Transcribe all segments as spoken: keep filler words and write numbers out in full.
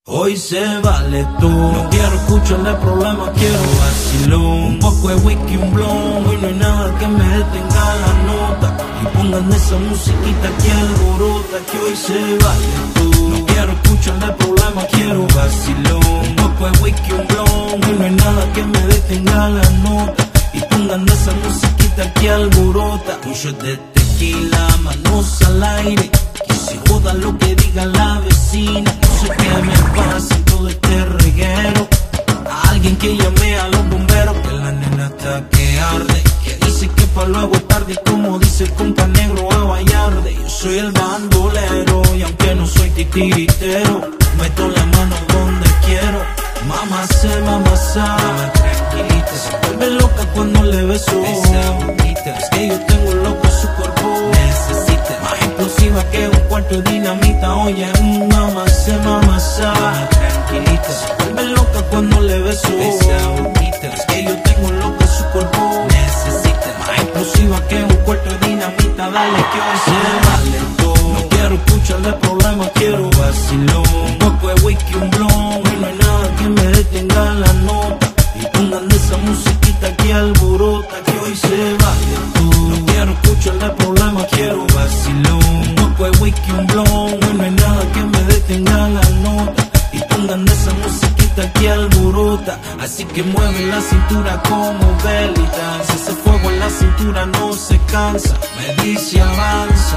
Hoy se vale tú. No quiero escucharle problemas, quiero vacilón. Un poco de whisky, un blon. Hoy no hay nada que me detenga la nota. Y pongan esa musiquita que alborota, que hoy se vale tú. No quiero escucharle problemas, quiero vacilón. Un poco de whisky, un blon. Hoy no hay nada que me detenga la nota. Y pongan esa musiquita que alborota. Un shot de tequila, manos al aire. Que se joda lo que diga la vecina. No sé qué me pasa en todo este reguero. A alguien que llame a los bomberos, que la nena está que arde. Que dice que pa' luego es tarde, como dice el compa negro a Vallarde. Yo soy el bandolero y aunque no soy titiritero, meto la mano donde quiero. Mamá sé, mamá sabe, tranquilita. Se vuelve loca cuando le beso esa boquita. Es que yo tengo loco su cuerpo, necesita más explosiva que un cuarto de dinamita. Oye, mm, mamá sé, mamá sabe, tranquilita. Se vuelve loca cuando le beso esa boquita. Es que yo tengo loco su cuerpo, necesita más explosiva que un cuarto de dinamita. Dale que hoy se vale todo. No quiero escucharle problemas, quiero vacilón. Un poco de whisky, un blon. Y no hay nada que me detenga la nota. Y pongan esa musiquita que alborota, que hoy se vale todo. No quiero escucharle problemas, quiero vacilón. Un poco de whisky, un blon. Y no hay nada que me detenga la nota. Y pongan esa musiquita que alborota. Así que mueve la cintura como velita. Si ese fuego en la cintura no se cansa, me dice avanza.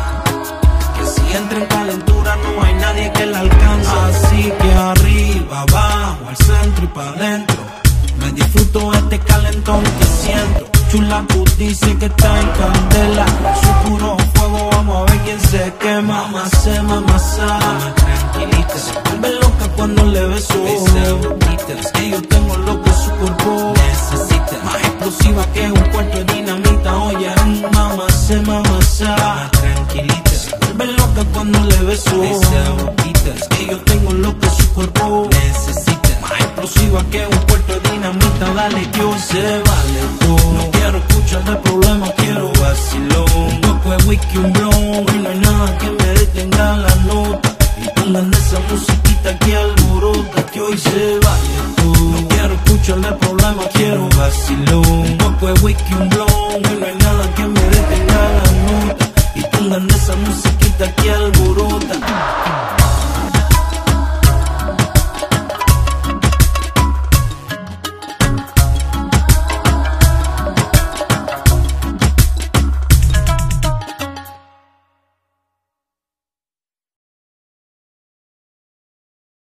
Que si entra en calentura no hay nadie que la alcanza. Así que arriba, abajo, al centro y pa' adentro. Me disfruto este calentón que siento. Chula, tú dices que está en candela. Su puro fuego, vamos a ver quién se quema. Mamá sé, mamá sabe, tranquilita. Se vuelve loca cuando le beso esa boquita. Es que yo tengo loco su cuerpo, necesita más explosiva que un cuarto de dinamita. Oye, mamá sé, mamá sabe, tranquilita. Se vuelve loca cuando le beso esa boquita. Es que yo tengo loco su cuerpo, necesita más explosiva que un puerto de dinamita. Dale que hoy se vale todo. No quiero escucharle problemas, quiero vacilón. Un poco de whisky, un blon. Y no hay nada que me detenga la nota. Y pongan esa musiquita que alborota, que hoy se vale todo. No quiero escucharle problemas, quiero vacilón. Un poco de whisky, un blon. Y no hay nada